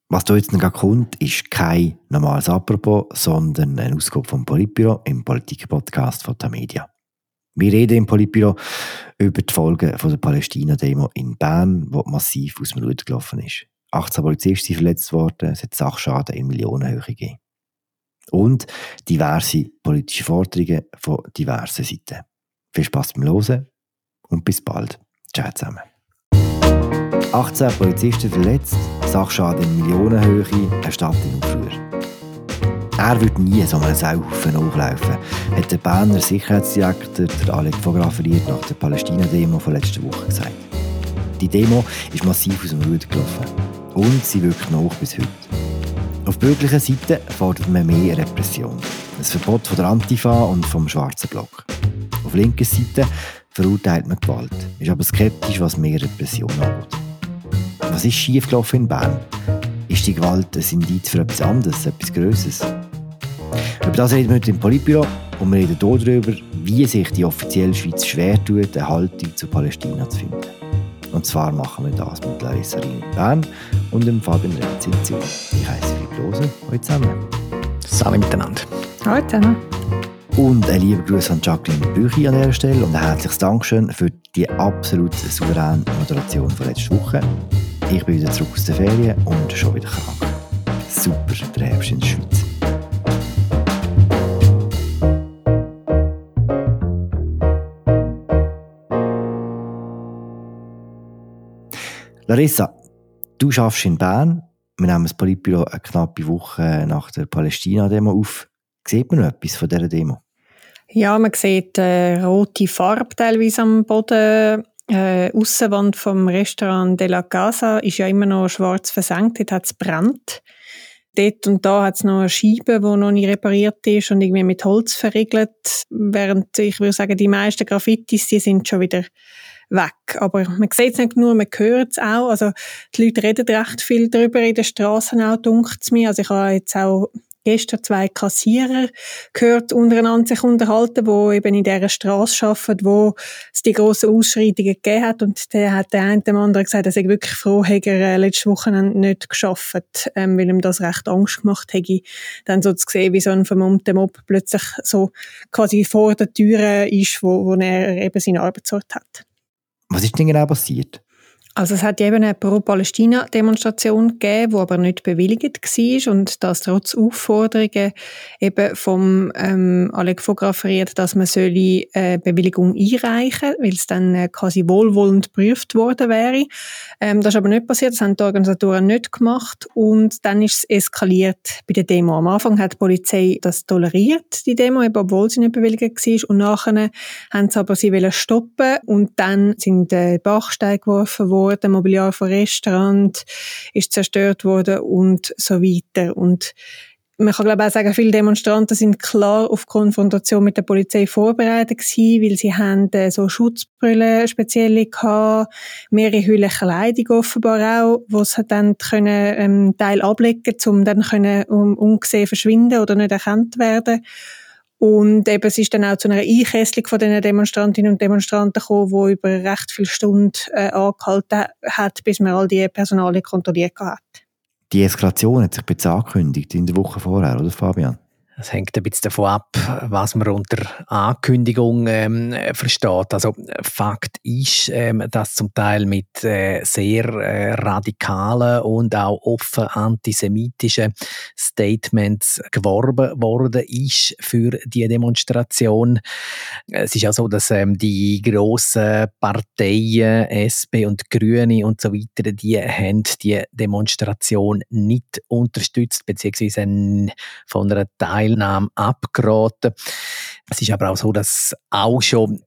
Was da jetzt noch kommt, ist kein normales Apropos, sondern eine Ausgabe vom Politbüro im Politik-Podcast von Tamedia. Wir reden im Politbüro über die Folgen der Palästina-Demo in Bern, die massiv aus dem Ruder gelaufen ist. 18 Polizisten sind verletzt worden, es hat Sachschaden in Millionenhöhe gegeben. Und diverse politische Forderungen von diversen Seiten. Viel Spass beim Hören und bis bald. Ciao zusammen. 18 Polizisten verletzt, Sachschaden in Millionenhöhe, eine Stadt in Aufruhr. Er würde nie so einen Sauhaufen nachlaufen, hat der Berner Sicherheitsdirektor Alec von Graffenried nach der Palästina-Demo von letzter Woche gesagt. Die Demo ist massiv aus dem Ruder gelaufen und sie wirkt nach bis heute. Auf bürgerlicher Seite fordert man mehr Repression. Ein Verbot von der Antifa und vom Schwarzen Block. Auf linker Seite verurteilt man Gewalt, ist aber skeptisch, was mehr Repression angeht. Was ist schiefgelaufen in Bern? Ist die Gewalt ein Indiz für etwas anderes, etwas Grösseres? Über das reden wir heute im Politbüro und wir reden hier darüber, wie sich die offizielle Schweiz schwer tut, eine Haltung zu Palästina zu finden. Und zwar machen wir das mit Larissa Riem in Bern und dem Fabian Renz in Zürich. Ich heiße Philipp Lose. Hallo zusammen. Salut miteinander. Hallo zusammen. Und ein lieber Gruß an Jacqueline Büchi an dieser Stelle und ein herzliches Dankeschön für die absolut souveräne Moderation von letzter Woche. Ich bin wieder zurück aus der Ferien und schon wieder krank. Super, der Herbst in der Schweiz. Larissa, du arbeitest in Bern. Wir nehmen das Politbüro eine knappe Woche nach der Palästina-Demo auf. Sieht man noch etwas von dieser Demo? Ja, man sieht rote Farbe teilweise am Boden. Aussenwand vom Restaurant de la Casa ist ja immer noch schwarz versenkt, dort hat es brennt. Dort und da hat es noch eine Scheibe, die noch nicht repariert ist und irgendwie mit Holz verriegelt. Während ich würde sagen, die meisten Graffitis, die sind schon wieder weg. Aber man sieht es nicht nur, man hört es auch. Also die Leute reden recht viel darüber in den Strassen auch, dunkt es mir. Also ich habe jetzt auch gestern 2 Kassierer gehört, untereinander sich unterhalten, die eben in dieser Strasse arbeiten, wo es die grossen Ausschreitungen gegeben hat. Und der hat der eine dem anderen gesagt, er sei wirklich froh, hätte er letzte Wochenende nicht gearbeitet, weil ihm das recht Angst gemacht hätte, dann so zu sehen, wie so ein vermummter Mob plötzlich so quasi vor der Tür ist, wo er eben seinen Arbeitsort hat. Was ist denn genau passiert? Also es hat eben eine Pro-Palästina-Demonstration gegeben, die aber nicht bewilligt war und das trotz Aufforderungen eben vom Alec von Graffenried, dass man eine Bewilligung einreichen soll, weil es dann quasi wohlwollend geprüft worden wäre. Das ist aber nicht passiert, das haben die Organisatoren nicht gemacht und dann ist es eskaliert bei der Demo. Am Anfang hat die Polizei das toleriert, die Demo, eben obwohl sie nicht bewilligt war und nachher haben sie aber sie stoppen und dann sind Bachsteine geworfen worden, Mobiliar von Restaurant ist zerstört worden und so weiter. Und man kann glaube ich auch sagen, viele Demonstranten sind klar auf Konfrontation mit der Polizei vorbereitet gewesen, weil sie haben so Schutzbrillen spezielle gehabt, mehrere Hüllen Kleidung offenbar auch, wo sie dann können Teil ablegen, um dann können ungesehen verschwinden oder nicht erkannt werden. Und eben, es ist dann auch zu einer Einkesselung von den Demonstrantinnen und Demonstranten gekommen, die über recht viele Stunden angehalten hat, bis man all die Personalien kontrolliert hat. Die Eskalation hat sich bereits angekündigt in der Woche vorher, oder Fabian? Es hängt ein bisschen davon ab, was man unter Ankündigung versteht. Also Fakt ist, dass zum Teil mit sehr radikalen und auch offen antisemitischen Statements geworben worden ist für die Demonstration. Es ist auch so, dass die grossen Parteien, SP und Grüne und so weiter, die haben die Demonstration nicht unterstützt, beziehungsweise von einer Teilnahme abgeraten. Es ist aber auch so, dass auch schon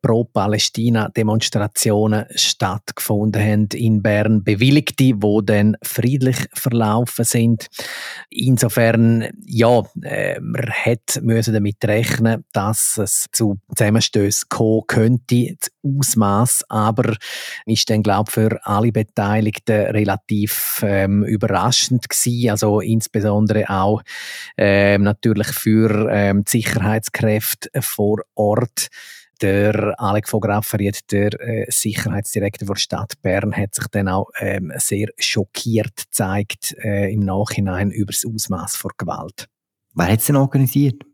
Pro-Palästina-Demonstrationen stattgefunden haben in Bern, bewilligte, die dann friedlich verlaufen sind. Insofern, ja, man hätte damit rechnen, dass es zu Zusammenstößen kommen könnte. Das Ausmaß aber ist dann, glaube ich, für alle Beteiligten relativ überraschend gewesen. Also insbesondere auch natürlich für die Sicherheitskräfte vor Ort. der Alec von Graffenried, der Sicherheitsdirektor der Stadt Bern, hat sich dann auch sehr schockiert gezeigt im Nachhinein über das Ausmaß der Gewalt. Wer hat es denn organisiert?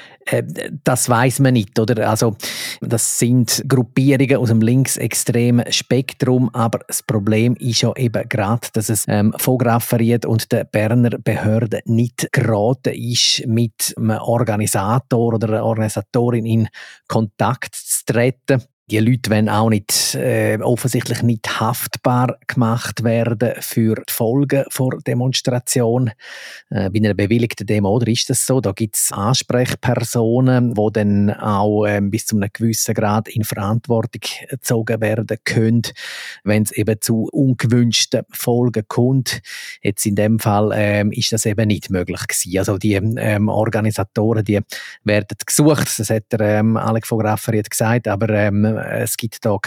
Das weiss man nicht, oder? Also, das sind Gruppierungen aus dem linksextremen Spektrum, aber das Problem ist ja eben gerade, dass es von Graffenried und den Berner Behörden nicht geraten ist, mit einem Organisator oder einer Organisatorin in Kontakt zu treten. Die Leute wollen auch nicht, offensichtlich nicht haftbar gemacht werden für die Folgen der Demonstration. Bei einer bewilligten Demo, oder ist das so? Da gibt es Ansprechpersonen, die dann auch bis zu einem gewissen Grad in Verantwortung gezogen werden können, wenn es eben zu ungewünschten Folgen kommt. Jetzt in dem Fall ist das eben nicht möglich gewesen. Also die Organisatoren, die werden gesucht, das hat der Alec von Graffenried gesagt, aber es gibt da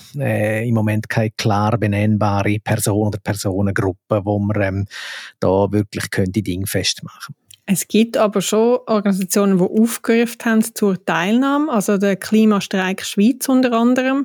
im Moment keine klar benennbare Person oder Personengruppe, wo man da wirklich die Dinge festmachen könnte. Es gibt aber schon Organisationen, die aufgerufen haben zur Teilnahme, also der Klimastreik Schweiz unter anderem.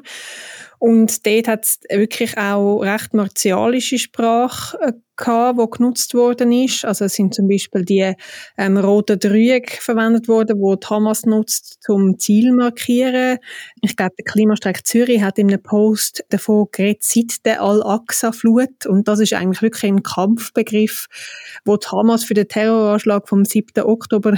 Und dort hat es wirklich auch recht martialische Sprache gehabt, die genutzt worden ist. Also es sind zum Beispiel die roten Dreiecke verwendet worden, die die Hamas nutzt, zum Ziel markieren. Ich glaube, der Klimastreik Zürich hat in einem Post davon geredet, seit der Al-Aqsa-Flut. Und das ist eigentlich wirklich ein Kampfbegriff, wo die Hamas für den Terroranschlag vom 7. Oktober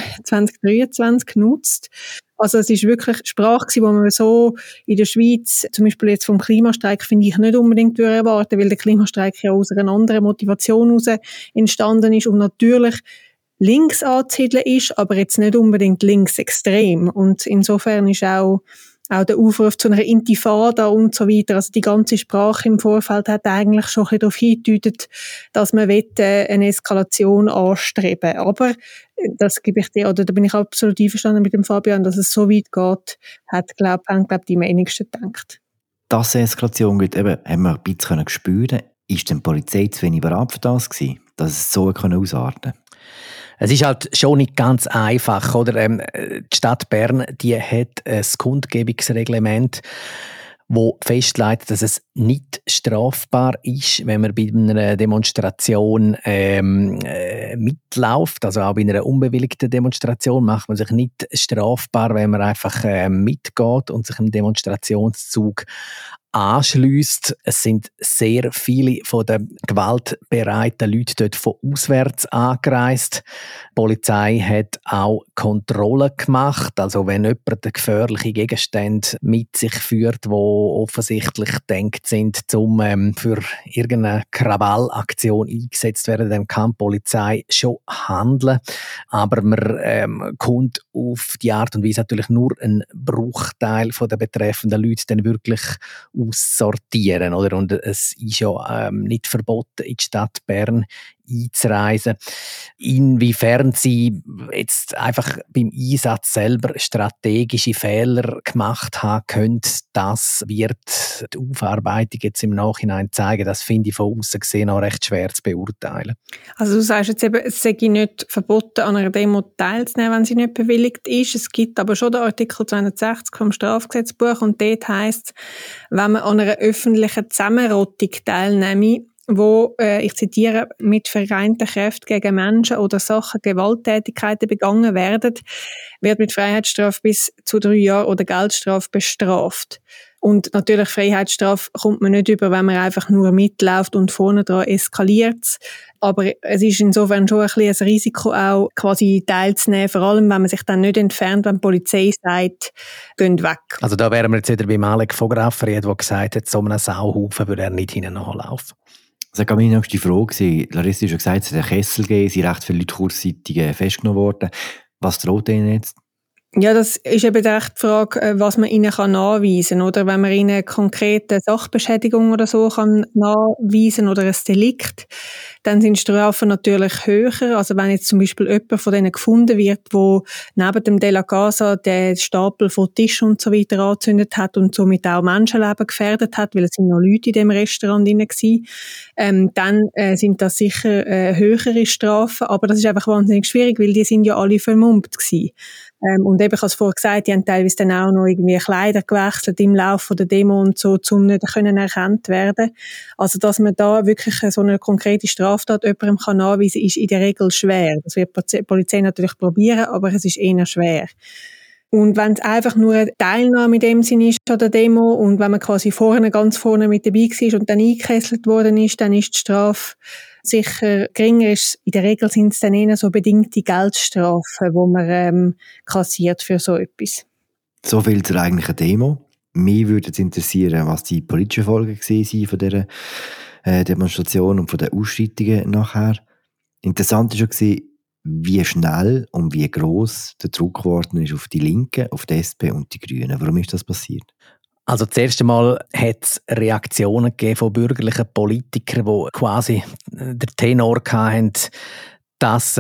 2023 nutzt. Also es ist wirklich Sprache, die man so in der Schweiz, zum Beispiel jetzt vom Klimastreik, finde ich nicht unbedingt erwarten, weil der Klimastreik ja aus einer anderen Motivation heraus entstanden ist und natürlich links anzusiedeln ist, aber jetzt nicht unbedingt linksextrem. Und insofern ist auch der Aufruf zu einer Intifada und so weiter, also die ganze Sprache im Vorfeld hat eigentlich schon ein bisschen darauf hingedeutet, dass man eine Eskalation anstreben will. Aber das gebe ich dir, oder da bin ich absolut einverstanden mit dem Fabian, dass es so weit geht, haben die wenigsten gedacht. Dass es Eskalation gibt, eben, haben wir ein bisschen spüren. Ist denn die Polizei zu wenig bereit für das gewesen, dass es so ausarten konnte? Es ist halt schon nicht ganz einfach, oder? Die Stadt Bern, die hat ein Kundgebungsreglement, wo festlegt, dass es nicht strafbar ist, wenn man bei einer Demonstration mitläuft. Also auch bei einer unbewilligten Demonstration macht man sich nicht strafbar, wenn man einfach mitgeht und sich im Demonstrationszug anschliesst. Es sind sehr viele von den gewaltbereiten Leuten dort von auswärts angereist. Die Polizei hat auch Kontrollen gemacht. Also wenn jemand gefährliche Gegenstände mit sich führt, die offensichtlich gedacht sind, um für irgendeine Krawallaktion eingesetzt werden, dann kann die Polizei schon handeln. Aber man kommt auf die Art und Weise natürlich nur einen Bruchteil von den betreffenden Leuten dann wirklich aussortieren, oder? Und es ist ja nicht verboten, in die Stadt Bern einzureisen. Inwiefern sie jetzt einfach beim Einsatz selber strategische Fehler gemacht haben können, das wird die Aufarbeitung jetzt im Nachhinein zeigen. Das finde ich von außen gesehen auch recht schwer zu beurteilen. Also du sagst jetzt eben, es sei nicht verboten, an einer Demo teilzunehmen, wenn sie nicht bewilligt ist. Es gibt aber schon den Artikel 260 vom Strafgesetzbuch und dort heisst, wenn man an einer öffentlichen Zusammenrottung teilnehme, wo, ich zitiere, mit vereinten Kräften gegen Menschen oder Sachen Gewalttätigkeiten begangen werden, wird mit Freiheitsstrafe bis zu 3 Jahren oder Geldstrafe bestraft. Und natürlich Freiheitsstrafe kommt man nicht über, wenn man einfach nur mitläuft und vorne dran eskaliert. Aber es ist insofern schon ein bisschen ein Risiko auch, quasi teilzunehmen, vor allem wenn man sich dann nicht entfernt, wenn die Polizei sagt, gehen weg. Also da wären wir jetzt wieder beim Alec von Graffenried, der gesagt hat, so einen Sauhaufen würde er nicht hinten nachlaufen. Das war meine nächste Frage. Larissa hat schon gesagt, es hat einen Kessel gegeben, es sind recht viele Leute kurzzeitig festgenommen worden. Was droht Ihnen jetzt? Ja, das ist eben echt die Frage, was man ihnen nachweisen kann. Oder wenn man ihnen konkrete Sachbeschädigung oder so kann nachweisen oder ein Delikt, dann sind die Strafen natürlich höher. Also wenn jetzt zum Beispiel jemand von denen gefunden wird, wo neben dem De La Casa den Stapel von Tisch und so weiter angezündet hat und somit auch Menschenleben gefährdet hat, weil es sind noch Leute in dem Restaurant drin waren, dann sind das sicher höhere Strafen. Aber das ist einfach wahnsinnig schwierig, weil die sind ja alle vermummt gewesen. Und eben, ich habe es vorher gesagt, die haben teilweise dann auch noch irgendwie Kleider gewechselt im Laufe der Demo und so, um nicht erkannt werden. Also, dass man da wirklich so eine konkrete Straftat jemandem kann anweisen, ist in der Regel schwer. Das wird die Polizei natürlich probieren, aber es ist eher schwer. Und wenn es einfach nur eine Teilnahme in dem Sinne ist an der Demo und wenn man quasi ganz vorne mit dabei war und dann eingekesselt worden ist, dann ist die Strafe sicher geringer. In der Regel sind es dann eher so bedingte Geldstrafen, die man kassiert für so etwas. So viel zur eigentlichen Demo. Mich würde es interessieren, was die politischen Folgen waren von dieser Demonstration und von den Ausschreitungen nachher. Interessant war schon, wie schnell und wie gross der Druck geworden ist auf die Linken, auf die SP und die Grünen. Warum ist das passiert? Also das erste Mal hat es Reaktionen gegeben von bürgerlichen Politikern, die quasi den Tenor hatten, dass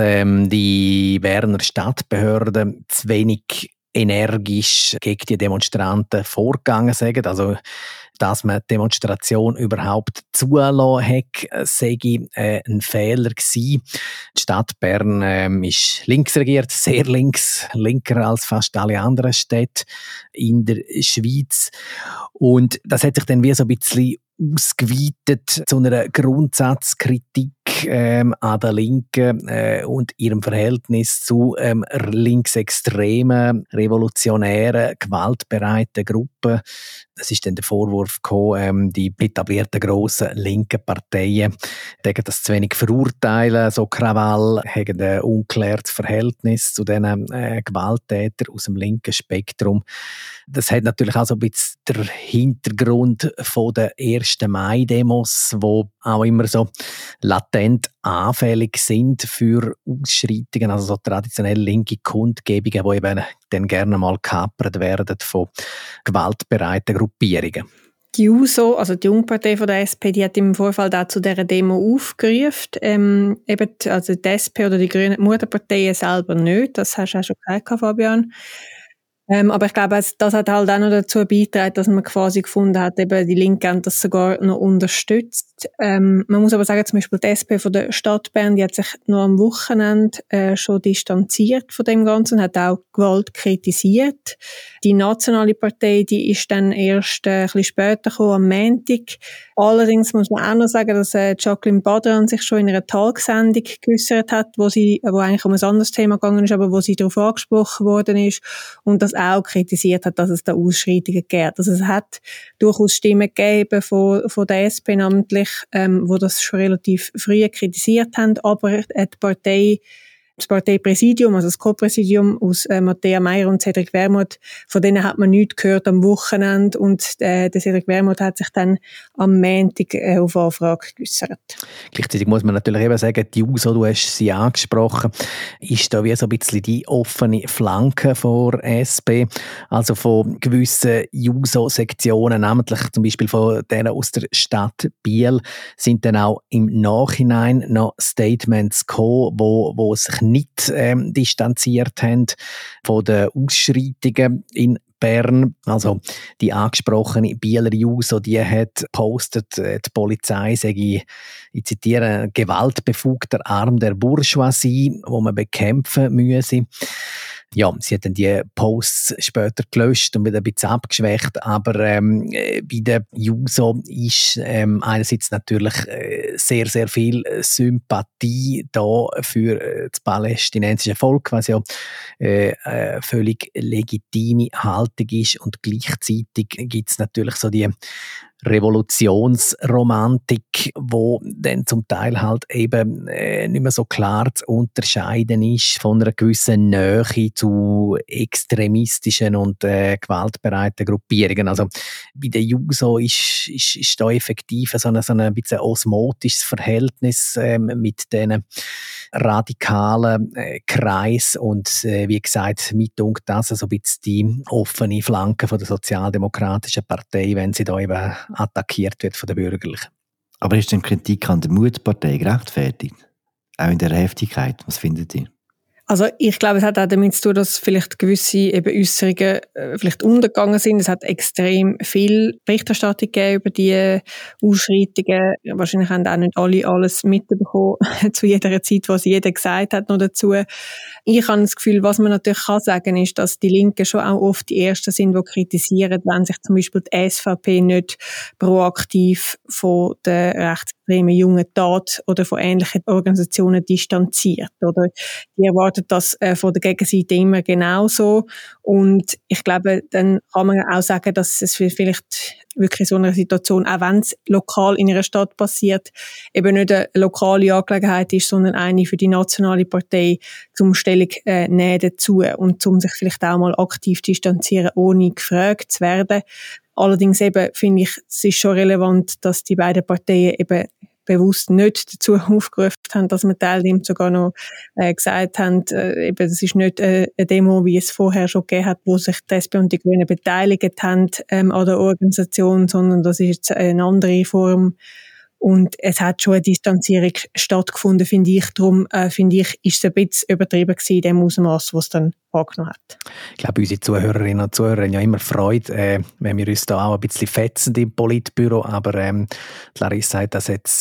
die Berner Stadtbehörden zu wenig energisch gegen die Demonstranten vorgegangen sind. Also, dass man die Demonstration überhaupt zulassen hat, sei ein Fehler gewesen. Die Stadt Bern ist links regiert, sehr linker als fast alle anderen Städte in der Schweiz. Und das hat sich dann wie so ein bisschen ausgeweitet zu einer Grundsatzkritik an der Linken und ihrem Verhältnis zu linksextremen, revolutionären, gewaltbereiten Gruppen. Es ist dann der Vorwurf gekommen, die etablierten grossen linken Parteien dürfen das zu wenig verurteilen, so Krawall, haben ein unklärtes Verhältnis zu diesen Gewalttätern aus dem linken Spektrum. Das hat natürlich auch so ein bisschen der Hintergrund von der 1. Mai-Demos, die auch immer so latent anfällig sind für Ausschreitungen, also so traditionell linke Kundgebungen, die eben dann gerne mal gekapert werden von gewaltbereiten Gruppierungen. Die JUSO, also die Jungpartei von der SP, die hat im Vorfall auch zu dieser Demo aufgerufen. Also die SP oder die Grünen, die Mutterparteien selber nicht, das hast du auch schon gesagt, Fabian. Aber ich glaube, das hat halt auch noch dazu beigetragen, dass man quasi gefunden hat, eben die Linken haben das sogar noch unterstützt. Man muss aber sagen, zum Beispiel die SP von der Stadt Bern, die hat sich noch am Wochenende schon distanziert von dem Ganzen, hat auch Gewalt kritisiert. Die nationale Partei, die ist dann erst ein bisschen später gekommen, am Montag. Allerdings muss man auch noch sagen, dass Jacqueline Badran sich schon in einer Talksendung geäussert hat, wo eigentlich um ein anderes Thema gegangen ist, aber wo sie darauf angesprochen worden ist und das auch kritisiert hat, dass es da Ausschreitungen gibt. Also es hat durchaus Stimmen gegeben von der SP namentlich, wo das schon relativ früh kritisiert haben, aber das Parteipräsidium, also das Co-Präsidium aus Matthäa Meier und Cedric Wermuth, von denen hat man nichts gehört am Wochenende und der Cedric Wermuth hat sich dann am Montag auf Anfrage geäussert. Gleichzeitig muss man natürlich eben sagen, die JUSO, du hast sie angesprochen, ist da wie so ein bisschen die offene Flanke vor SP, also von gewissen JUSO-Sektionen, namentlich zum Beispiel von denen aus der Stadt Biel, sind dann auch im Nachhinein noch Statements gekommen, wo sich nicht distanziert haben von den Ausschreitungen in Bern. Also die angesprochene Bieler JUSO, die hat gepostet, die Polizei sei, ich zitiere, ein gewaltbefugter Arm der Bourgeoisie, wo man bekämpfen müsse. Ja, sie hat dann die Posts später gelöscht und wieder ein bisschen abgeschwächt, aber bei der JUSO ist einerseits natürlich sehr, sehr viel Sympathie da für das palästinensische Volk, was ja völlig legitime Haltung ist, und gleichzeitig gibt es natürlich so die Revolutionsromantik, wo dann zum Teil halt eben nicht mehr so klar zu unterscheiden ist von einer gewissen Nähe zu extremistischen und gewaltbereiten Gruppierungen. Also bei der JUSO ist da effektiv so ein bisschen osmotisches Verhältnis mit diesen radikalen Kreis und wie gesagt, mir dunkt das so ein bisschen die offene Flanke von der Sozialdemokratischen Partei, wenn sie da eben attackiert wird von den Bürgerlichen. Aber ist denn Kritik an der Mutpartei gerechtfertigt? Auch in der Heftigkeit, was findet ihr? Also ich glaube, es hat auch damit zu tun, dass vielleicht gewisse eben Äußerungen vielleicht untergegangen sind. Es hat extrem viel Berichterstattung gegeben über die Ausschreitungen. Wahrscheinlich haben auch nicht alle alles mitbekommen zu jeder Zeit, was jeder gesagt hat noch dazu. Ich habe das Gefühl, was man natürlich kann sagen, ist, dass die Linken schon auch oft die Ersten sind, die kritisieren, wenn sich zum Beispiel die SVP nicht proaktiv von der rechtsextremen Jungen Tat oder von ähnlichen Organisationen distanziert. Oder die erwarten das von der Gegenseite immer genauso. Und ich glaube, dann kann man auch sagen, dass es vielleicht wirklich so eine Situation, auch wenn es lokal in einer Stadt passiert, eben nicht eine lokale Angelegenheit ist, sondern eine für die nationale Partei zum Stellung nehmen dazu und zum sich vielleicht auch mal aktiv distanzieren, ohne gefragt zu werden. Allerdings eben finde ich, es ist schon relevant, dass die beiden Parteien eben bewusst nicht dazu aufgerufen haben, dass man teilnimmt, sogar noch gesagt haben, eben, es ist nicht eine Demo, wie es vorher schon gegeben hat, wo sich die SP und die Grünen beteiligt haben an der Organisation, sondern das ist jetzt eine andere Form. Und es hat schon eine Distanzierung stattgefunden, finde ich. Darum, finde ich, ist es ein bisschen übertrieben gewesen in dem Ausmaß, was es dann angenommen hat. Ich glaube, unsere Zuhörerinnen und Zuhörer haben ja immer Freude, wenn wir uns da auch ein bisschen fetzen im Politbüro. Aber Larissa hat das jetzt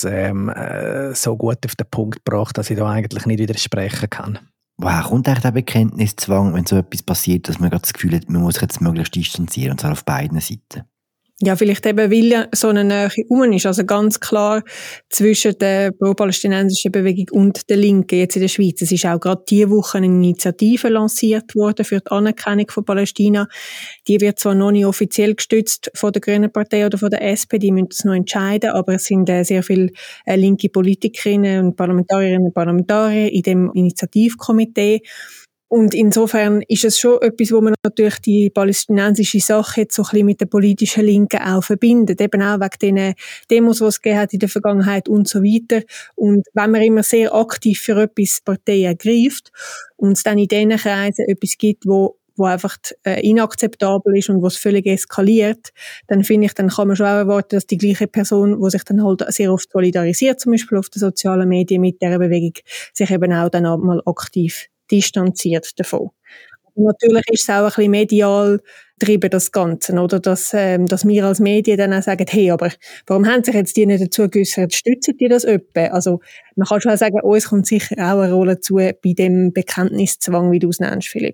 so gut auf den Punkt gebracht, dass ich da eigentlich nicht widersprechen kann. Woher kommt eigentlich der Bekenntniszwang, wenn so etwas passiert, dass man gerade das Gefühl hat, man muss sich jetzt möglichst distanzieren, und zwar auf beiden Seiten? Ja, vielleicht eben, weil ja so eine Nähe rum ist. Also ganz klar zwischen der pro-palästinensischen Bewegung und der Linken jetzt in der Schweiz. Es ist auch gerade diese Woche eine Initiative lanciert worden für die Anerkennung von Palästina. Die wird zwar noch nicht offiziell gestützt von der Grünen Partei oder von der SP, die müssen es noch entscheiden, aber es sind sehr viele linke Politikerinnen und Parlamentarierinnen und Parlamentarier in dem Initiativkomitee. Und insofern ist es schon etwas, wo man natürlich die palästinensische Sache jetzt so ein bisschen mit der politischen Linken auch verbindet. Eben auch wegen den Demos, die es gegeben hat in der Vergangenheit und so weiter. Und wenn man immer sehr aktiv für etwas Partei ergreift und es dann in diesen Kreisen etwas gibt, wo einfach inakzeptabel ist und wo es völlig eskaliert, dann finde ich, dann kann man schon auch erwarten, dass die gleiche Person, die sich dann halt sehr oft solidarisiert, zum Beispiel auf den sozialen Medien mit dieser Bewegung, sich eben auch dann mal aktiv distanziert davon. Und natürlich ist es auch ein bisschen medial getrieben, das Ganze, oder? Dass wir als Medien dann auch sagen, hey, aber warum haben sich jetzt die nicht dazu geäussert, stützen die das öppe? Also, man kann schon auch sagen, uns kommt sicher auch eine Rolle zu bei dem Bekenntniszwang, wie du es nennst, Philipp.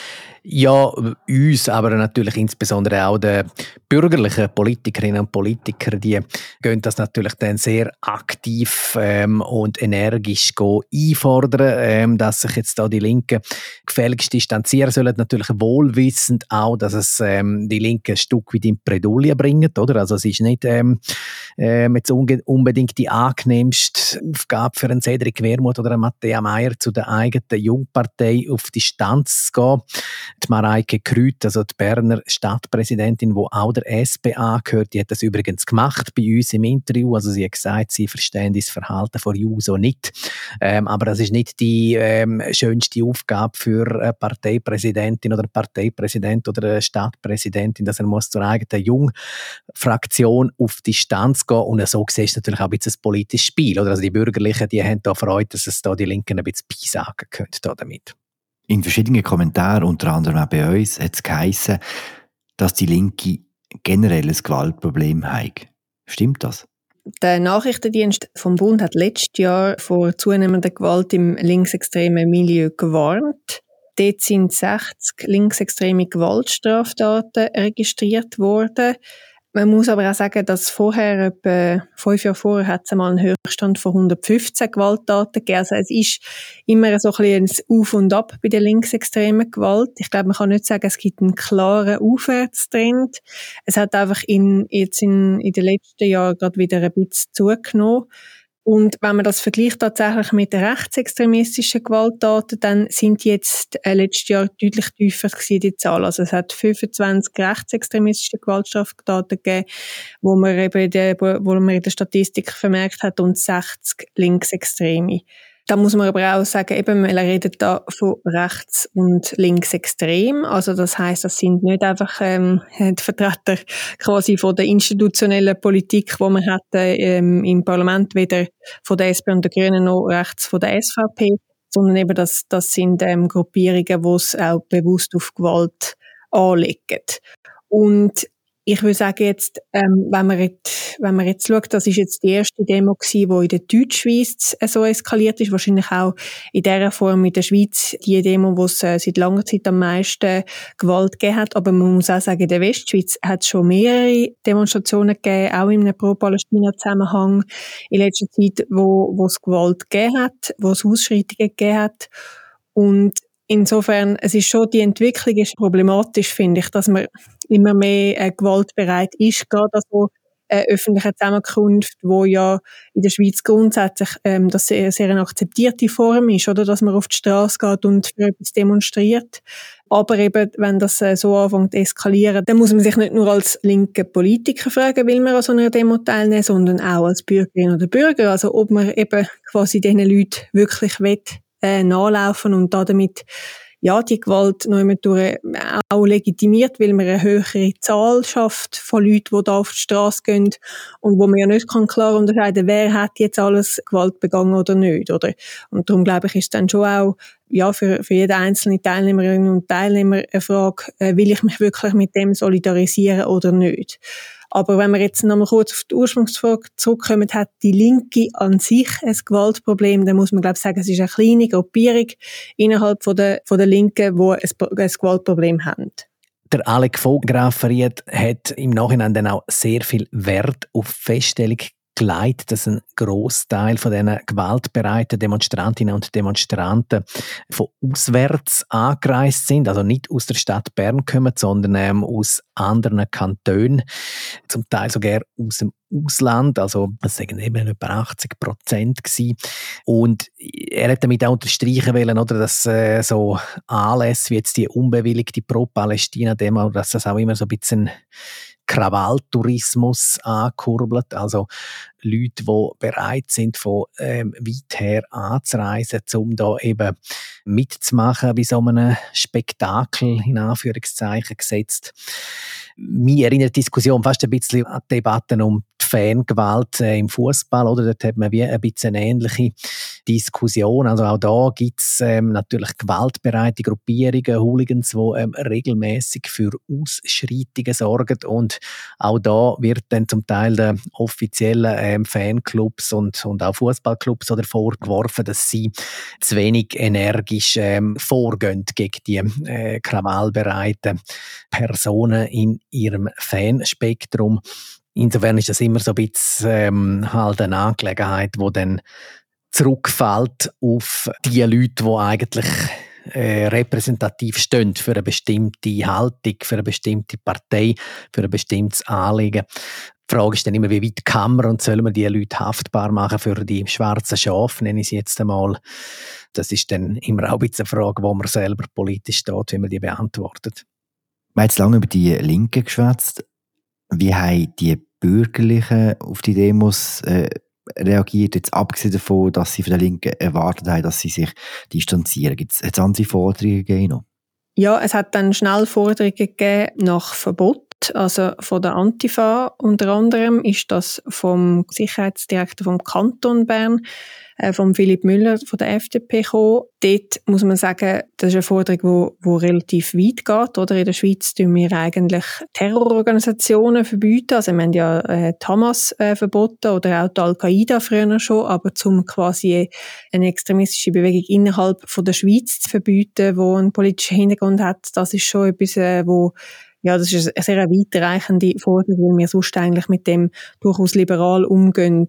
Ja, uns, aber natürlich insbesondere auch den bürgerlichen Politikerinnen und Politiker, die gehen das natürlich dann sehr aktiv und energisch einfordern, dass sich jetzt da die Linken gefälligst distanzieren sollen. Natürlich wohlwissend auch, dass es die Linken ein Stück weit in Bredouille bringt, oder? Also es ist nicht jetzt unbedingt die angenehmste Aufgabe für einen Cedric Wermuth oder einen Matthäa Meier, zu der eigenen Jungpartei auf Distanz zu gehen. Die Mareike Krüth, also die Berner Stadtpräsidentin, die auch der SP angehört, die hat das übrigens gemacht bei uns im Interview. Also sie hat gesagt, sie verstehen das Verhalten von JUSO nicht. Aber das ist nicht die schönste Aufgabe für eine Parteipräsidentin oder einen Parteipräsident oder eine Stadtpräsidentin, dass er muss zur eigenen Jungfraktion auf Distanz gehen. Und so siehst du natürlich auch ein bisschen das politische Spiel. Oder? Also die Bürgerlichen, die haben da Freude, dass es da die Linken ein bisschen beisagen können damit. In verschiedenen Kommentaren, unter anderem auch bei uns, hat es geheissen, dass die Linke generell ein Gewaltproblem hat. Stimmt das? Der Nachrichtendienst vom Bund hat letztes Jahr vor zunehmender Gewalt im linksextremen Milieu gewarnt. Dort sind 60 linksextreme Gewaltstraftaten registriert worden. Man muss aber auch sagen, dass vorher, etwa 5 Jahre vorher, hat es einmal einen Höchststand von 115 Gewalttaten gegeben. Also es ist immer so ein bisschen ein Auf und Ab bei der linksextremen Gewalt. Ich glaube, man kann nicht sagen, es gibt einen klaren Aufwärtstrend. Es hat einfach jetzt in den letzten Jahren gerade wieder ein bisschen zugenommen. Und wenn man das vergleicht tatsächlich mit den rechtsextremistischen Gewalttaten, dann sind die jetzt letztes Jahr deutlich tiefer gewesen, die Zahl. Also es hat 25 rechtsextremistische Gewaltstraftaten gegeben, wo man in der Statistik vermerkt hat, und 60 linksextreme. Da muss man aber auch sagen, eben, wir reden da von rechts- und linksextrem. Also das heisst, das sind nicht einfach die Vertreter quasi von der institutionellen Politik, die wir hatten im Parlament, weder von der SP und der Grünen noch rechts von der SVP, sondern eben das sind Gruppierungen, die es auch bewusst auf Gewalt anlegen. Und ich würde sagen jetzt, wenn man jetzt schaut, das ist jetzt die erste Demo gewesen, die in der Deutschschweiz so eskaliert ist, wahrscheinlich auch in dieser Form in der Schweiz die Demo, wo es seit langer Zeit am meisten Gewalt gegeben hat. Aber man muss auch sagen, in der Westschweiz hat es schon mehrere Demonstrationen gegeben, auch in einem Pro-Palästina-Zusammenhang in letzter Zeit, wo es Gewalt gegeben hat, wo es Ausschreitungen gegeben hat. Und insofern, es ist schon, die Entwicklung ist problematisch, finde ich, dass man immer mehr gewaltbereit ist, gerade also öffentliche Zusammenkunft, wo ja in der Schweiz grundsätzlich das sehr eine akzeptierte Form ist, oder, dass man auf die Straße geht und für etwas demonstriert. Aber eben, wenn das so anfängt zu eskalieren, dann muss man sich nicht nur als linker Politiker fragen, will man an so einer Demo teilnehmen, sondern auch als Bürgerin oder Bürger, also ob man eben quasi diesen Leuten wirklich nachlaufen und damit ja, die Gewalt noch immer auch legitimiert, weil man eine höhere Zahl schafft von Leuten, die da auf die Straße gehen und wo man ja nicht klar unterscheiden kann, wer hat jetzt alles Gewalt begangen oder nicht, oder? Und darum, glaube ich, ist dann schon auch ja, für jede einzelne Teilnehmerin und Teilnehmer eine Frage, will ich mich wirklich mit dem solidarisieren oder nicht? Aber wenn wir jetzt noch mal kurz auf die Ursprungsfrage zurückkommen, hat die Linke an sich ein Gewaltproblem, dann muss man, glaube ich, sagen, es ist eine kleine Gruppierung innerhalb von der Linken, die ein Gewaltproblem haben. Der Alec Vograf hat im Nachhinein dann auch sehr viel Wert auf Feststellung gelegt, dass ein Grossteil von diesen gewaltbereiten Demonstrantinnen und Demonstranten von auswärts angereist sind, also nicht aus der Stadt Bern kommen, sondern aus anderen Kantonen, zum Teil sogar aus dem Ausland, also das waren eben etwa 80% gewesen. Und er hat damit auch unterstreichen wollen, oder, dass so Anlässe wie jetzt die unbewilligte Pro-Palästina-Demo, dass das auch immer so ein bisschen Krawalltourismus ankurbelt, also Leute, die bereit sind, von weit her anzureisen, um da eben mitzumachen bei so einem Spektakel, in Anführungszeichen gesetzt. Mir erinnert die Diskussion fast ein bisschen an die Debatten um die Fangewalt im Fußball, oder? Dort hat man wie ein bisschen eine ähnliche Diskussion. Also auch da gibt es natürlich gewaltbereite Gruppierungen, Hooligans, die regelmäßig für Ausschreitungen sorgen. Und auch da wird dann zum Teil den offiziellen Fanclubs und auch Fußballclubs oder vorgeworfen, dass sie zu wenig energisch vorgehen gegen die krawallbereiten Personen in ihrem Fanspektrum. Insofern ist das immer so ein bisschen halt eine Angelegenheit, die dann zurückfällt auf die Leute, die eigentlich repräsentativ stehen für eine bestimmte Haltung, für eine bestimmte Partei, für ein bestimmtes Anliegen. Die Frage ist dann immer, wie weit kann man und soll man die Leute haftbar machen für die schwarzen Schafe, nenne ich sie jetzt einmal. Das ist dann immer auch ein bisschen eine Frage, wo man selber politisch steht, wie man die beantwortet. Wir haben jetzt lange über die Linken geschwätzt. Wie haben die Bürgerlichen auf die Demos reagiert, jetzt abgesehen davon, dass sie von der Linken erwartet haben, dass sie sich distanzieren? Hat es andere Forderungen gegeben? Ja, es hat dann schnell Forderungen gegeben nach Verbot. Also von der Antifa unter anderem ist das vom Sicherheitsdirektor vom Kanton Bern, von Philipp Müller von der FDP gekommen. Dort muss man sagen, das ist eine Forderung, die relativ weit geht. Oder? In der Schweiz tun wir eigentlich Terrororganisationen verbieten. Also wir haben ja die Hamas verboten oder auch die Al-Qaida früher schon. Aber um quasi eine extremistische Bewegung innerhalb von der Schweiz zu verbieten, die einen politischen Hintergrund hat, das ist schon etwas, das ist eine sehr weitreichende Forderung, weil wir sonst eigentlich mit dem durchaus liberal umgehen.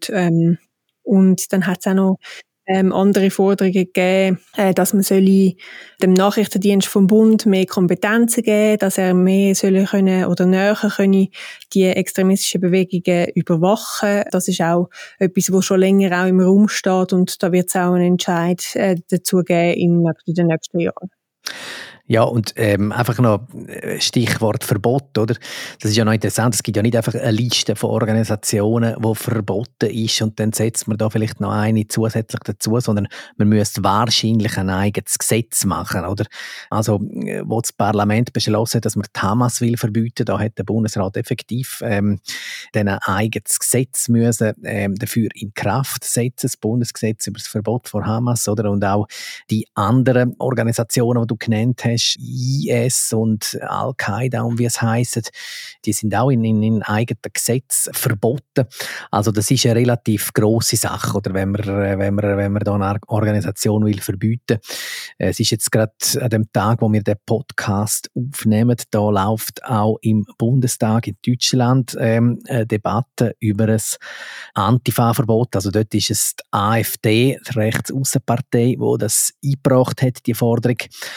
Und dann hat es auch noch andere Forderungen gegeben, dass man dem Nachrichtendienst vom Bund mehr Kompetenzen geben, dass er mehr können oder näher können die extremistischen Bewegungen überwachen. Das ist auch etwas, was schon länger auch im Raum steht und da wird es auch einen Entscheid dazu geben in den nächsten Jahren. Ja, und einfach noch Stichwort Verbot, oder? Das ist ja noch interessant. Es gibt ja nicht einfach eine Liste von Organisationen, die verboten ist und dann setzt man da vielleicht noch eine zusätzlich dazu, sondern man müsste wahrscheinlich ein eigenes Gesetz machen, oder? Also, wo das Parlament beschlossen hat, dass man die Hamas will verbieten, da hat der Bundesrat effektiv dann ein eigenes Gesetz müssen dafür in Kraft setzen, das Bundesgesetz über das Verbot von Hamas, oder? Und auch die anderen Organisationen, die du genannt hast, IS und Al-Qaida und wie es heisst, die sind auch in eigenen Gesetzen verboten. Also das ist eine relativ grosse Sache, oder wenn man da eine Organisation will verbieten. Es ist jetzt gerade an dem Tag, wo wir den Podcast aufnehmen, da läuft auch im Bundestag in Deutschland eine Debatte über ein Antifa-Verbot. Also dort ist es die AfD, die Rechtsaußenpartei, die das eingebracht hat, die Forderung.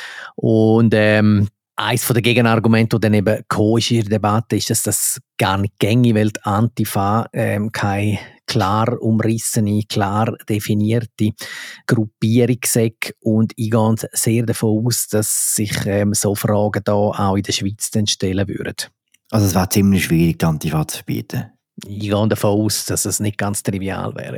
Und eines der Gegenargumente, das dann eben gekommen ist in der Debatte, ist, dass das gar nicht ginge, weil die Antifa keine klar umrissene, klar definierte Gruppierung sei. Und ich gehe sehr davon aus, dass sich so Fragen da auch in der Schweiz dann stellen würden. Also es wäre ziemlich schwierig, die Antifa zu verbieten. Ich gehe davon aus, dass es nicht ganz trivial wäre.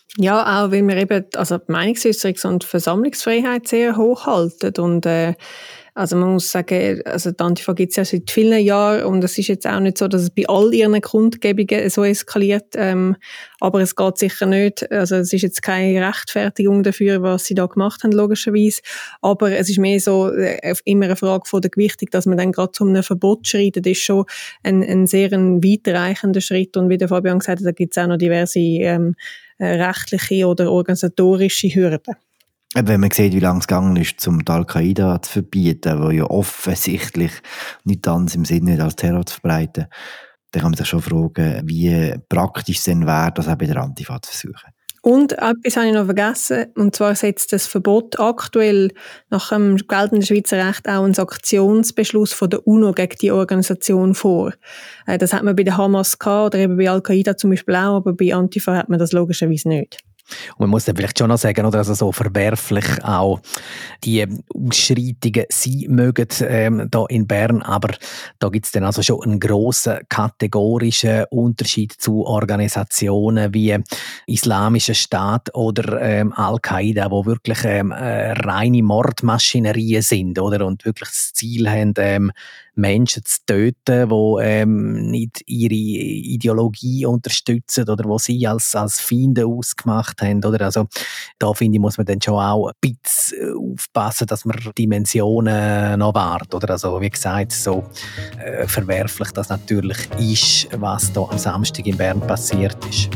Ja, auch weil wir eben die Meinungsäußerungs- und Versammlungsfreiheit sehr hoch halten. Und also man muss sagen, also die Antifa gibt es ja seit vielen Jahren und es ist jetzt auch nicht so, dass es bei all ihren Kundgebungen so eskaliert. Aber es geht sicher nicht, also es ist jetzt keine Rechtfertigung dafür, was sie da gemacht haben, logischerweise. Aber es ist mehr so immer eine Frage von der Gewichtung, dass man dann gerade zu einem Verbot schreitet, ist schon ein sehr weitreichender Schritt. Und wie der Fabian gesagt hat, da gibt es auch noch diverse rechtliche oder organisatorische Hürden. Wenn man sieht, wie lange es gegangen ist, um die Al-Qaida zu verbieten, wo ja offensichtlich nicht ganz im Sinne ist, als Terror zu verbreiten, dann kann man sich schon fragen, wie praktisch es denn wäre, das auch bei der Antifa zu versuchen. Und etwas habe ich noch vergessen, und zwar setzt das Verbot aktuell nach dem geltenden Schweizer Recht auch einen Sanktionsbeschluss von der UNO gegen die Organisation vor. Das hat man bei der Hamas gehabt, oder eben bei Al-Qaida zum Beispiel auch, aber bei Antifa hat man das logischerweise nicht. Und man muss dann vielleicht schon noch sagen, oder, also so verwerflich auch die Ausschreitungen sein mögen da in Bern, aber da gibt es dann also schon einen grossen kategorischen Unterschied zu Organisationen wie Islamischer Staat oder Al-Qaida, wo wirklich reine Mordmaschinerien sind, oder, und wirklich das Ziel haben, Menschen zu töten, die nicht ihre Ideologie unterstützen oder wo sie als Feinde ausgemacht haben. Oder? Also, da finde ich, muss man dann schon auch ein bisschen aufpassen, dass man Dimensionen noch wahrt. Oder? Also, wie gesagt, so verwerflich das natürlich ist, was da am Samstag in Bern passiert ist.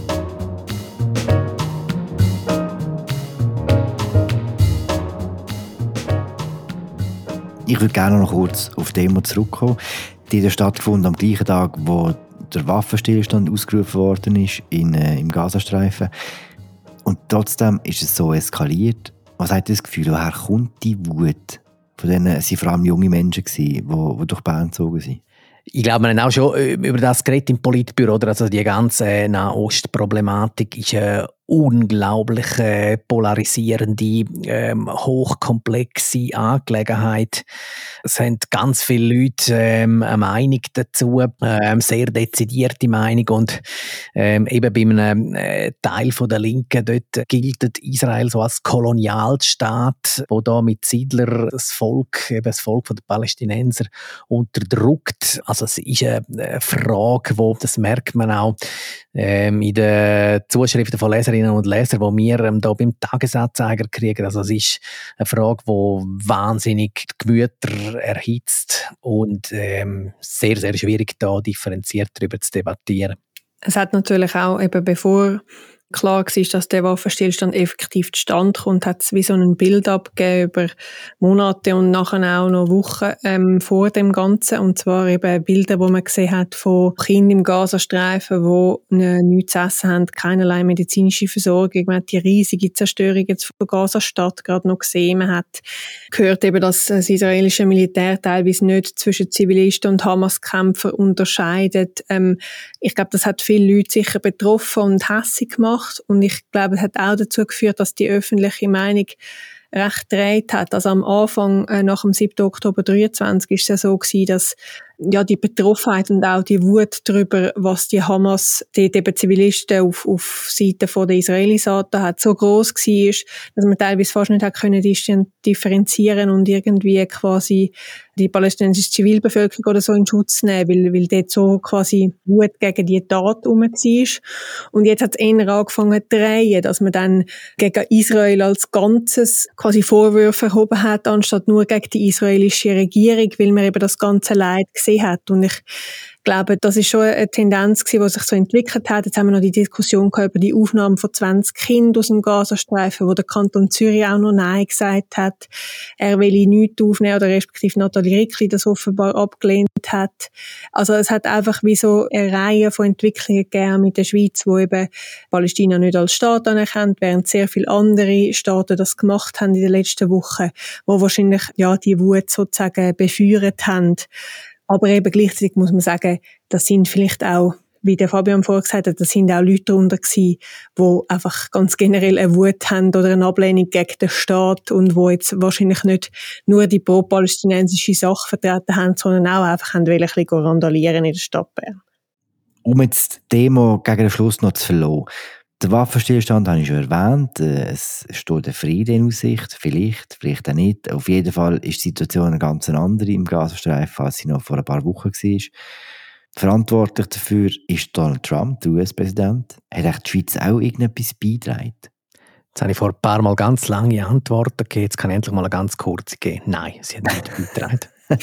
Ich würde gerne noch kurz auf die Demo zurückkommen. Die hat stattgefunden am gleichen Tag, wo der Waffenstillstand ausgerufen worden ist im Gazastreifen. Und trotzdem ist es so eskaliert. Was hat das Gefühl, woher kommt die Wut? Von denen es waren vor allem junge Menschen, die durch Bern gezogen sind. Ich glaube, wir haben auch schon über das geredet im Politbüro, oder? Also die ganze Nahost-Problematik ist eine unglaublich polarisierende, hochkomplexe Angelegenheit. Es haben ganz viele Leute eine Meinung dazu, sehr dezidierte Meinung, und eben bei einem Teil von der Linken dort gilt Israel so als Kolonialstaat, wo da mit Siedler das Volk der Palästinenser unterdrückt. Also es ist eine Frage, das merkt man auch in den Zuschriften von Leserinnen und Lesern, die wir da beim Tagesanzeiger kriegen. Also es ist eine Frage, die wahnsinnig die Gemüter erhitzt und sehr, sehr schwierig, da differenziert darüber zu debattieren. Es hat natürlich auch, eben bevor klar war, dass der Waffenstillstand effektiv zustande kommt, hat es wie so ein Build-up gegeben über Monate und nachher auch noch Wochen vor dem Ganzen. Und zwar eben Bilder, die man gesehen hat von Kindern im Gazastreifen, die nichts zu essen haben, keinerlei medizinische Versorgung. Man hat die riesige Zerstörung jetzt von Gaza-Stadt gerade noch gesehen. Man hat gehört eben, dass das israelische Militär teilweise nicht zwischen Zivilisten und Hamas-Kämpfern unterscheidet. Ich glaube, das hat viele Leute sicher betroffen und hässig gemacht. Und ich glaube, es hat auch dazu geführt, dass die öffentliche Meinung recht gedreht hat. Also am Anfang, nach dem 7. Oktober 23, ist es ja so gewesen, dass ja die Betroffenheit und auch die Wut darüber, was die Hamas, die eben Zivilisten auf Seite von der Israelis hat, so gross war, dass man teilweise fast nicht hat können differenzieren und irgendwie quasi die palästinensische Zivilbevölkerung oder so in Schutz nehmen, weil dort so quasi Wut gegen die Tat rum war. Und jetzt hat es eher angefangen zu drehen, dass man dann gegen Israel als Ganzes quasi Vorwürfe erhoben hat, anstatt nur gegen die israelische Regierung, weil man eben das ganze Leid gesehen hat. Und ich glaube, das ist schon eine Tendenz gewesen, die sich so entwickelt hat. Jetzt haben wir noch die Diskussion gehabt über die Aufnahme von 20 Kindern aus dem Gazastreifen, wo der Kanton Zürich auch noch Nein gesagt hat. Er will nichts aufnehmen, oder respektive Nathalie Rickli das offenbar abgelehnt hat. Also es hat einfach wie so eine Reihe von Entwicklungen gegeben mit der Schweiz, wo eben Palästina nicht als Staat anerkennt, während sehr viele andere Staaten das gemacht haben in den letzten Wochen, wo wahrscheinlich ja die Wut sozusagen befeuert haben. Aber eben gleichzeitig muss man sagen, das sind vielleicht auch, wie der Fabian vorher gesagt hat, das sind auch Leute darunter gewesen, die einfach ganz generell eine Wut haben oder eine Ablehnung gegen den Staat und wo jetzt wahrscheinlich nicht nur die pro-palästinensische Sache vertreten haben, sondern auch einfach ein bisschen randalieren in der Stadt Bern. Um jetzt das Thema gegen den Schluss noch zu verlassen. Den Waffenstillstand habe ich schon erwähnt. Es steht der Friede in Aussicht. Vielleicht auch nicht. Auf jeden Fall ist die Situation eine ganz andere im Gazastreifen, als sie noch vor ein paar Wochen war. Verantwortlich dafür ist Donald Trump, der US-Präsident. Hat die Schweiz auch irgendetwas beigetragen? Jetzt habe ich vor ein paar Mal ganz lange Antworten gegeben. Jetzt kann ich endlich mal eine ganz kurze geben. Nein, sie hat nicht beigetragen.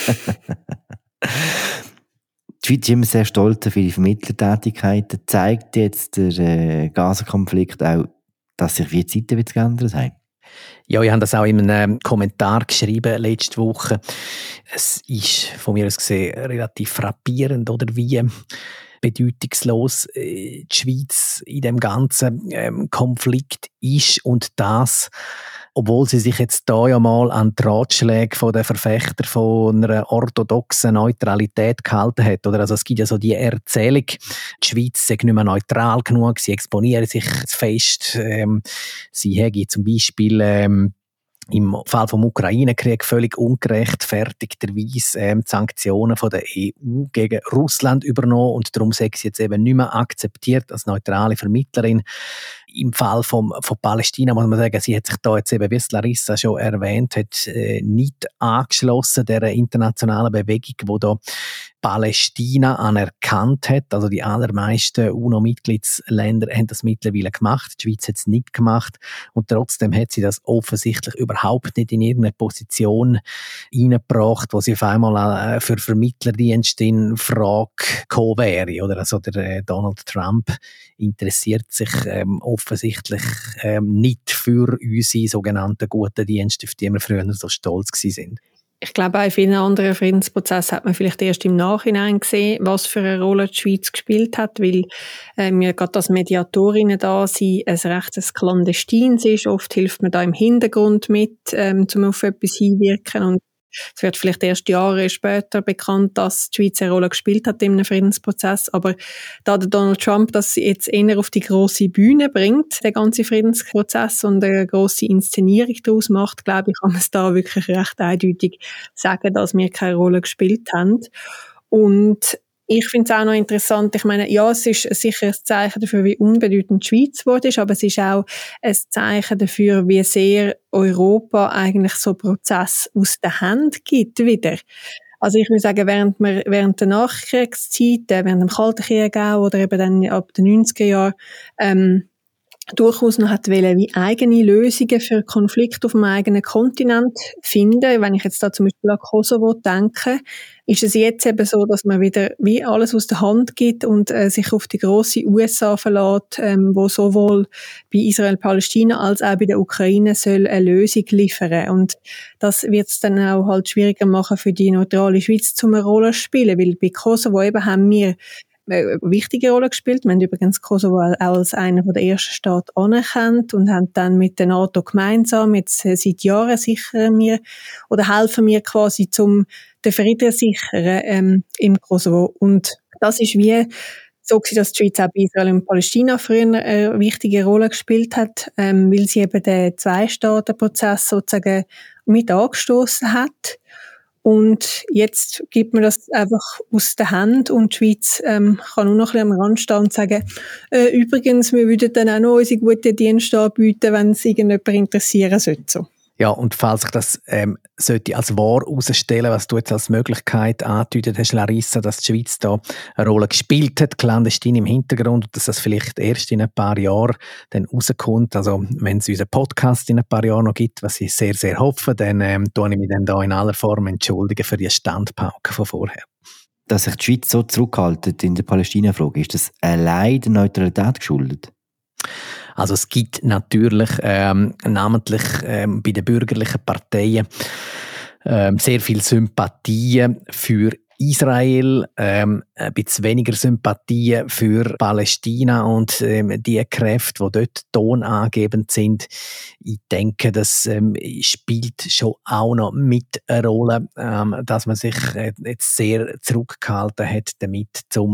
Die Schweiz ist immer sehr stolz auf ihre Vermittlertätigkeiten. Zeigt jetzt der Gaza-Konflikt auch, dass sich die Zeiten wieder geändert haben? Ja, ich habe das auch in einem Kommentar geschrieben letzte Woche. Es ist von mir aus gesehen relativ frappierend, oder wie bedeutungslos die Schweiz in dem ganzen Konflikt ist und das, obwohl sie sich jetzt da ja mal an die Ratschläge von den Verfechtern von einer orthodoxen Neutralität gehalten hat. Oder? Also es gibt ja so die Erzählung, die Schweiz sei nicht mehr neutral genug, sie exponieren sich zu fest, sie hätten zum Beispiel im Fall vom Ukraine-Krieg völlig ungerechtfertigterweise die Sanktionen von der EU gegen Russland übernommen und darum sei sie jetzt eben nicht mehr akzeptiert als neutrale Vermittlerin. Im Fall von Palästina muss man sagen, sie hat sich da jetzt eben, wie es Larissa schon erwähnt hat, nicht angeschlossen der internationalen Bewegung, die da Palästina anerkannt hat. Also die allermeisten UNO-Mitgliedsländer haben das mittlerweile gemacht. Die Schweiz hat es nicht gemacht. Und trotzdem hat sie das offensichtlich überhaupt nicht in irgendeine Position hineingebracht, wo sie auf einmal für Vermittlerdienste in Frage gekommen wäre. Oder also der Donald Trump interessiert sich offensichtlich nicht für unsere sogenannten guten Dienste, auf die wir früher so stolz waren. Ich glaube, bei vielen anderen Friedensprozessen hat man vielleicht erst im Nachhinein gesehen, was für eine Rolle die Schweiz gespielt hat, weil wir gerade als Mediatorinnen da sind, ein rechtes Klandestins ist. Oft hilft man da im Hintergrund mit, um auf etwas hinwirken. Und es wird vielleicht erst Jahre später bekannt, dass die Schweiz eine Rolle gespielt hat in einem Friedensprozess. Aber da der Donald Trump das jetzt eher auf die grosse Bühne bringt, der ganze Friedensprozess, und eine grosse Inszenierung daraus macht, glaube ich, kann man es da wirklich recht eindeutig sagen, dass wir keine Rolle gespielt haben. Und ich finde es auch noch interessant, ich meine, ja, es ist sicher ein Zeichen dafür, wie unbedeutend die Schweiz geworden ist, aber es ist auch ein Zeichen dafür, wie sehr Europa eigentlich so Prozess aus der Hand gibt wieder. Also ich würde sagen, während der Nachkriegszeit, während dem Kalten Krieg auch, oder eben dann ab den 90er Jahren, durchaus noch hat wollen, wie eigene Lösungen für Konflikte auf dem eigenen Kontinent finden. Wenn ich jetzt da zum Beispiel an Kosovo denke, ist es jetzt eben so, dass man wieder wie alles aus der Hand gibt und sich auf die grosse USA verlässt, wo sowohl bei Israel-Palästina als auch bei der Ukraine soll eine Lösung liefern. Und das wird es dann auch halt schwieriger machen für die neutrale Schweiz, eine Rolle zu spielen, weil bei Kosovo eben haben wir eine wichtige Rolle gespielt. Wir haben übrigens Kosovo auch als einer der ersten Staaten anerkannt und haben dann mit der NATO gemeinsam, jetzt seit Jahren sichern wir oder helfen wir quasi zum den Frieden sichern im Kosovo. Und das ist wie so gewesen, dass die Schweiz auch bei Israel und Palästina früher eine wichtige Rolle gespielt hat, weil sie eben den Zwei-Staaten-Prozess sozusagen mit angestoßen hat. Und jetzt gibt man das einfach aus der Hand und die Schweiz kann nur noch ein bisschen am Rand stehen und sagen, übrigens, wir würden dann auch noch unsere guten Dienste anbieten, wenn es irgendjemand interessieren sollte. So. Ja, und falls sich das sollte als wahr herausstellen, was du jetzt als Möglichkeit angedeutet hast, Larissa, dass die Schweiz da eine Rolle gespielt hat, clandestin im Hintergrund, und dass das vielleicht erst in ein paar Jahren dann rauskommt, also wenn es unseren Podcast in ein paar Jahren noch gibt, was ich sehr, sehr hoffe, dann tue ich mich dann da in aller Form entschuldigen für die Standpauke von vorher. Dass sich die Schweiz so zurückhaltet in der Palästina-Frage, ist das allein der Neutralität geschuldet? Also es gibt natürlich namentlich bei den bürgerlichen Parteien sehr viel Sympathie für Israel, ein bisschen weniger Sympathie für Palästina und die Kräfte, die dort tonangebend sind. Ich denke, das spielt schon auch noch mit eine Rolle, dass man sich jetzt sehr zurückgehalten hat, damit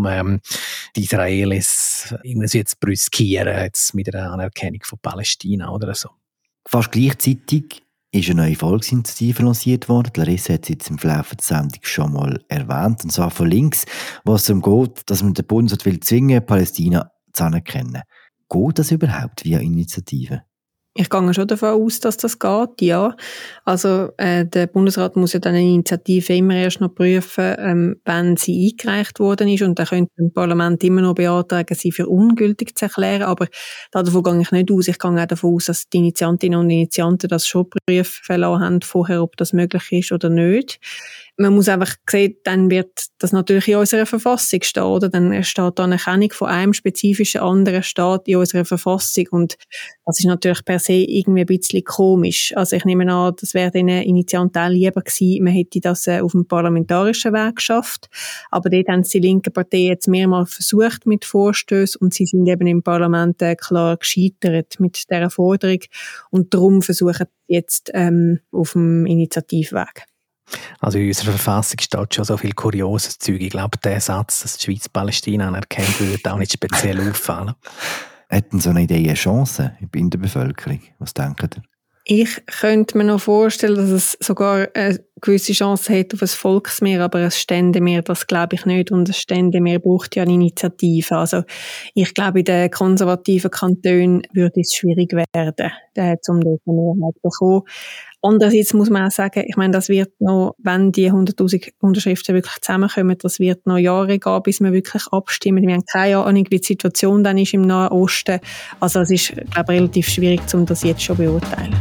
die Israelis irgendwie jetzt brüskieren, jetzt mit einer Anerkennung von Palästina oder so. Fast gleichzeitig ist eine neue Volksinitiative lanciert worden. Larissa hat es jetzt im Verlauf der Sendung schon mal erwähnt, und zwar von links, wo es darum geht, dass man den Bundesrat will zwingen, Palästina zu anerkennen. Geht das überhaupt via Initiative? Ich gehe schon davon aus, dass das geht, ja. Also der Bundesrat muss ja dann eine Initiative immer erst noch prüfen, wenn sie eingereicht worden ist, und dann könnte das Parlament immer noch beantragen, sie für ungültig zu erklären, aber davon gehe ich nicht aus. Ich gehe auch davon aus, dass die Initiantinnen und Initianten das schon prüfen lassen haben vorher, ob das möglich ist oder nicht. Man muss einfach sehen, dann wird das natürlich in unserer Verfassung stehen, oder? Dann steht da eine Anerkennung von einem spezifischen anderen Staat in unserer Verfassung, und das ist natürlich per se irgendwie ein bisschen komisch. Also ich nehme an, das wäre den Initianten auch lieber gewesen, man hätte das auf dem parlamentarischen Weg geschafft, aber dort haben die linken Parteien jetzt mehrmals versucht mit Vorstößen, und sie sind eben im Parlament klar gescheitert mit dieser Forderung, und darum versuchen sie jetzt auf dem Initiativweg. Also in unserer Verfassung steht schon so viel kurioses Zeug. Ich glaube, der Satz, dass die Schweiz Palästina anerkennt, würde auch nicht speziell auffallen. Hätten so eine Idee eine Chance in der Bevölkerung? Was denken Sie? Ich könnte mir noch vorstellen, dass es sogar eine gewisse Chance hat auf ein Volksmehr, aber ein Ständemehr, das glaube ich nicht. Und ein Ständemehr braucht ja eine Initiative. Also ich glaube, in den konservativen Kantonen würde es schwierig werden, um diese Mehrheit zu bekommen. Andererseits muss man auch sagen, ich meine, das wird noch, wenn die 100'000 Unterschriften wirklich zusammenkommen, das wird noch Jahre gehen, bis wir wirklich abstimmen. Wir haben keine Ahnung, wie die Situation dann ist im Nahen Osten. Also es ist, glaube ich, relativ schwierig, um das jetzt schon zu beurteilen.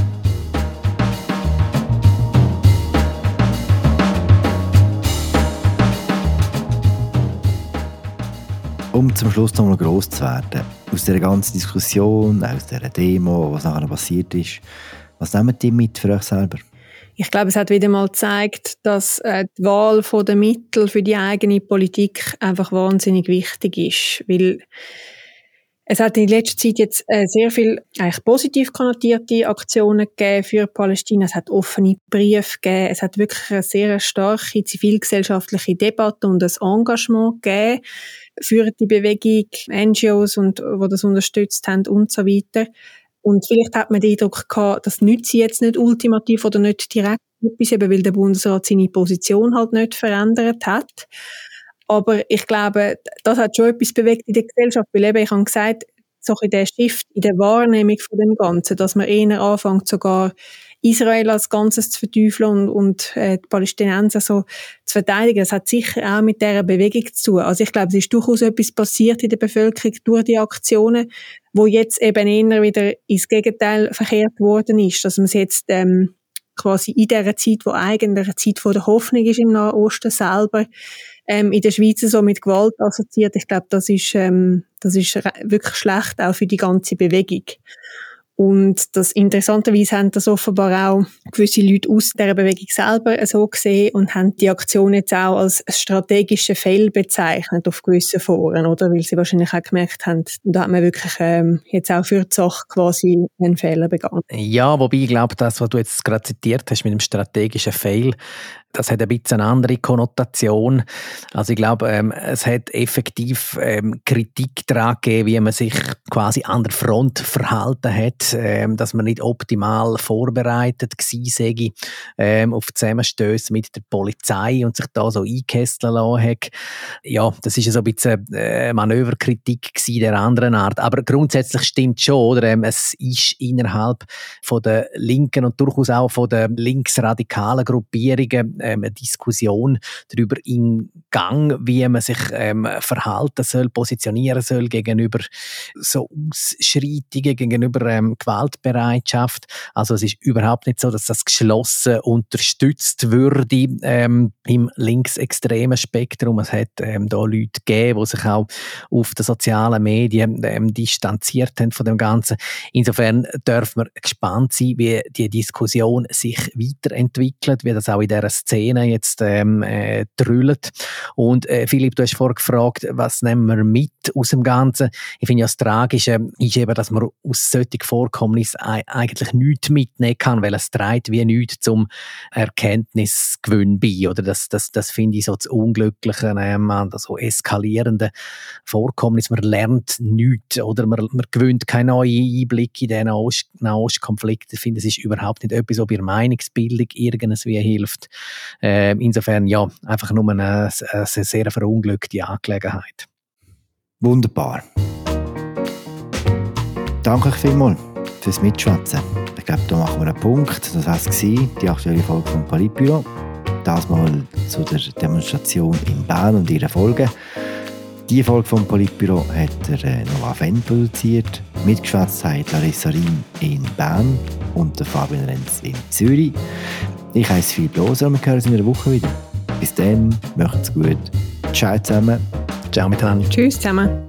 Um zum Schluss noch mal gross zu werden, aus dieser ganzen Diskussion, aus dieser Demo, was nachher passiert ist, was nehmt ihr mit für euch selber? Ich glaube, es hat wieder mal gezeigt, dass die Wahl der Mittel für die eigene Politik einfach wahnsinnig wichtig ist, weil es hat in letzter Zeit jetzt sehr viel eigentlich positiv konnotierte Aktionen gegeben für Palästina. Es hat offene Briefe gegeben. Es hat wirklich eine sehr starke zivilgesellschaftliche Debatte und ein Engagement gegeben für die Bewegung, NGOs, und die das unterstützt haben und so weiter. Und vielleicht hat man den Eindruck gehabt, das nützt sie jetzt nicht ultimativ oder nicht direkt etwas, eben weil der Bundesrat seine Position halt nicht verändert hat. Aber ich glaube, das hat schon etwas bewegt in der Gesellschaft, weil eben, ich habe gesagt, so in der Shift, in der Wahrnehmung von dem Ganzen, dass man eher anfängt, sogar Israel als Ganzes zu verteufeln und die Palästinenser so zu verteidigen. Das hat sicher auch mit dieser Bewegung zu tun. Also ich glaube, es ist durchaus etwas passiert in der Bevölkerung durch die Aktionen, wo jetzt eben eher wieder ins Gegenteil verkehrt worden ist, dass man es jetzt quasi in dieser Zeit, wo eigentlich eine Zeit von der Hoffnung ist im Nahen Osten selber, in der Schweiz so mit Gewalt assoziiert. Ich glaube, das ist wirklich schlecht, auch für die ganze Bewegung. Und das interessanterweise haben das offenbar auch gewisse Leute aus dieser Bewegung selber so gesehen und haben die Aktion jetzt auch als strategische Fehl bezeichnet auf gewissen Foren, oder? Weil sie wahrscheinlich auch gemerkt haben, da hat man wirklich jetzt auch für die Sache quasi einen Fehler begangen. Ja, wobei ich glaube, das, was du jetzt gerade zitiert hast mit dem strategischen Fail, das hat ein bisschen eine andere Konnotation. Also ich glaube, es hat effektiv Kritik daran gegeben, wie man sich quasi an der Front verhalten hat, dass man nicht optimal vorbereitet gewesen sei auf Zusammenstöße mit der Polizei und sich da so einkesseln lassen hat. Ja, das ist so ein bisschen Manöverkritik gewesen der anderen Art. Aber grundsätzlich stimmt schon, oder? Es ist innerhalb von der linken und durchaus auch von der linksradikalen Gruppierungen eine Diskussion darüber in Gang, wie man sich verhalten soll, positionieren soll gegenüber so Ausschreitungen, gegenüber Gewaltbereitschaft. Also es ist überhaupt nicht so, dass das geschlossen unterstützt würde im linksextremen Spektrum. Es hat da Leute gegeben, die sich auch auf den sozialen Medien distanziert haben von dem Ganzen. Insofern dürfen wir gespannt sein, wie die Diskussion sich weiterentwickelt, wie das auch in dieser Szene jetzt drüllt. Und Philipp, du hast vorhin gefragt, was nehmen wir mit aus dem Ganzen? Ich finde ja, das Tragische ist eben, dass man aus solchen Vorkommnissen eigentlich nichts mitnehmen kann, weil es trägt wie nichts zum Erkenntnisgewinn bei. Oder das finde ich so das Unglückliche an so eskalierenden Vorkommnissen. Man lernt nichts oder man gewinnt keinen neuen Einblick in den Nahostkonflikt. Ich finde, es ist überhaupt nicht etwas, ob ihr Meinungsbildung irgendwie hilft. Insofern, ja, einfach nur eine sehr verunglückte Angelegenheit. Wunderbar. Danke euch vielmals fürs Mitschwätzen. Ich glaube, da machen wir einen Punkt. Das war es, die aktuelle Folge vom Politbüro. Das mal zu der Demonstration in Bern und ihren Folgen. Die Folge vom Politbüro hat Noah Fenn produziert. Mitgeschwätzt hat Larissa Riem in Bern und Fabian Renz in Zürich. Ich heiße Philipp Loser und wir hören uns in einer Woche wieder. Bis dann, macht's gut. Ciao zusammen. Ciao miteinander. Tschüss zusammen.